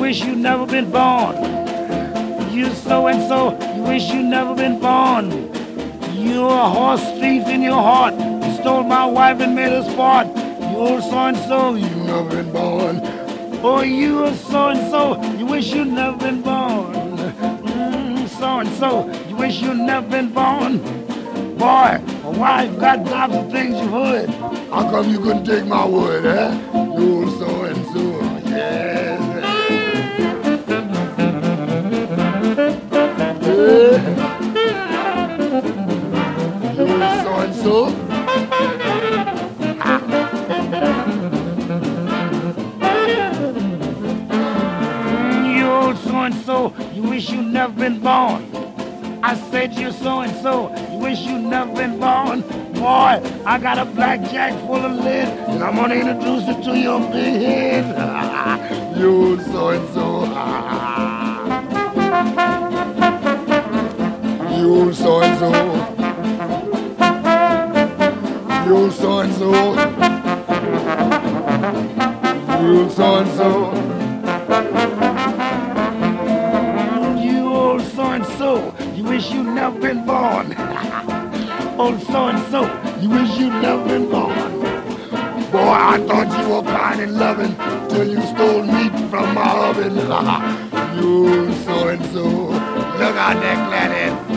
wish you never been born. You so and so, you wish you never been born. You're a horse thief in your heart. You stole my wife and made us part. You're so and so, you never been born. Oh, you are so and so, you wish you never been born. So and so, you wish you never been born. Boy, my wife got lots of things you would. How come you couldn't take my word, eh? You're so and so, yes. You're so and so. You're so and so, you wish you never been born. I said you're so and so, you wish you never been born. Boy, I got a blackjack full of lead, and I'm gonna introduce it to your big head. You're so and so. You're so and so. You're so and so. You're so and so. You're so and so. You wish you never been born. Oh, so and so. You wish you never been born. Boy, I thought you were kind and loving till you stole meat from my oven. You're so and so. Look out there, Gladys.